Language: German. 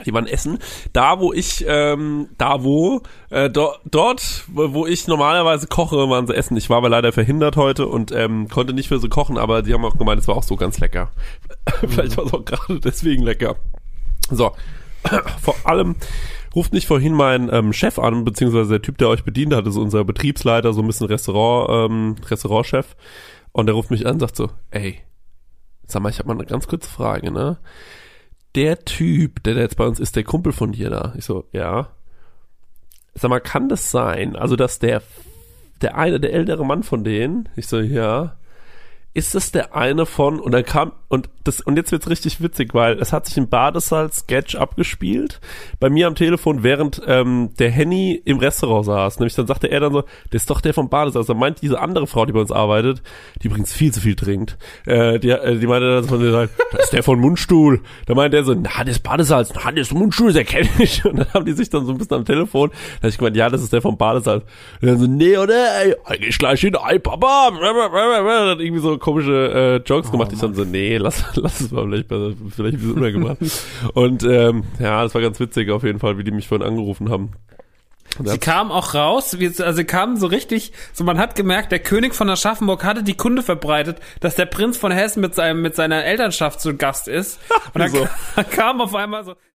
Die waren essen. Da, wo ich normalerweise koche, waren sie essen. Ich war aber leider verhindert heute und konnte nicht für sie kochen, aber die haben auch gemeint, es war auch so ganz lecker. Vielleicht war es auch gerade deswegen lecker. So, vor allem ruft mich vorhin mein Chef an, beziehungsweise der Typ, der euch bedient hat, ist unser Betriebsleiter, so ein bisschen Restaurantchef. Und der ruft mich an und sagt so, ey, sag mal, ich habe mal eine ganz kurze Frage, ne? Der Typ, der jetzt bei uns ist, der Kumpel von dir da. Ich so, ja. Sag mal, kann das sein? Also, dass der ältere Mann von denen, ich so, ja. Ist das der eine von, und dann kam, und jetzt wird's richtig witzig, weil es hat sich ein Badesalz-Sketch abgespielt bei mir am Telefon, während der Henny im Restaurant saß. Nämlich dann sagte er dann so, das ist doch der vom Badesalz. Dann meint diese andere Frau, die bei uns arbeitet, die übrigens viel zu viel trinkt, die meinte dann von mir, das ist der von Mundstuhl. Da meint er so, na, das Badesalz, na, das Mundstuhl, der kenn ich. Und dann haben die sich dann so ein bisschen am Telefon, da hab ich gemeint, ja, das ist der vom Badesalz. Und dann so, nee, oder, ey, eigentlich gleich hin, ey, Papa, dann irgendwie so komische Jokes gemacht. Ich dann so, nee, lass es mal, vielleicht ein bisschen untergebracht. Und ja, das war ganz witzig auf jeden Fall, wie die mich vorhin angerufen haben. Sie kamen auch raus, sie kamen so richtig, so man hat gemerkt, der König von Aschaffenburg hatte die Kunde verbreitet, dass der Prinz von Hessen mit seiner Elternschaft zu Gast ist. Und dann kam auf einmal so